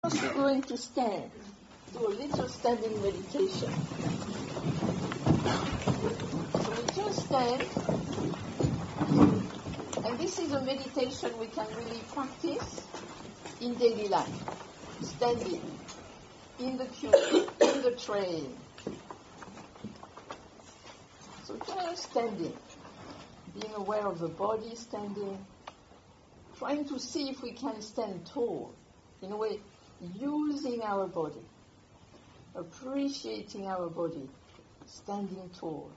First we're going to stand, do a little standing meditation. So we just stand, and this is a meditation we can really practice in daily life. Standing, in the queue, in the train. So just standing, being aware of the body standing, trying to see if we can stand tall, in a way, using our body, appreciating our body, standing tall,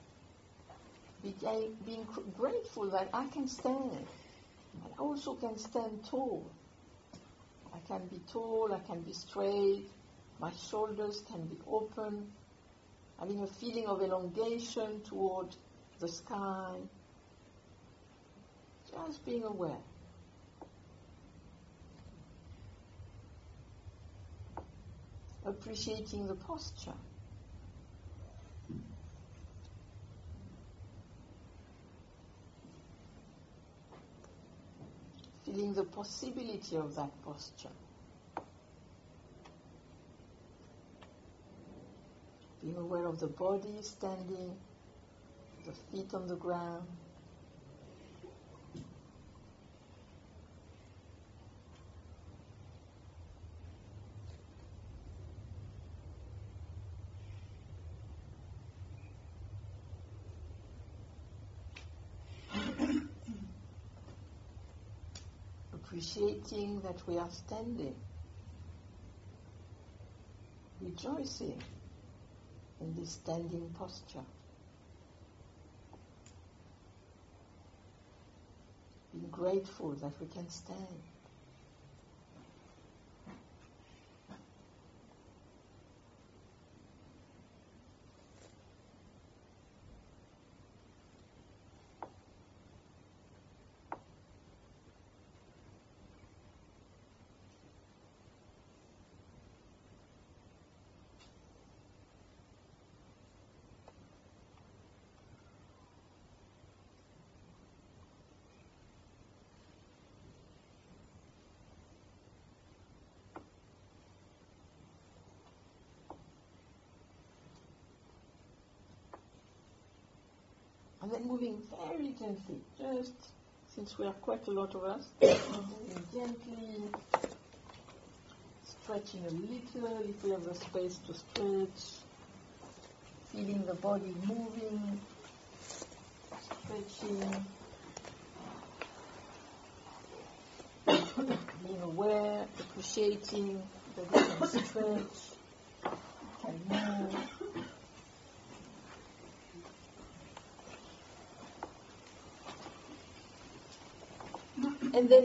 being grateful that I can stand, I also can stand tall. I can be tall, I can be straight, my shoulders can be open, having a feeling of elongation toward the sky, just being aware. Appreciating the posture. Feeling the possibility of that posture. Being aware of the body standing, the feet on the ground. Appreciating that we are standing, rejoicing in this standing posture, being grateful that we can stand. And then moving very gently, just since we are quite a lot of us, moving gently, stretching a little if we have the space to stretch, feeling the body moving, stretching, being aware, appreciating that we can stretch, can move. And then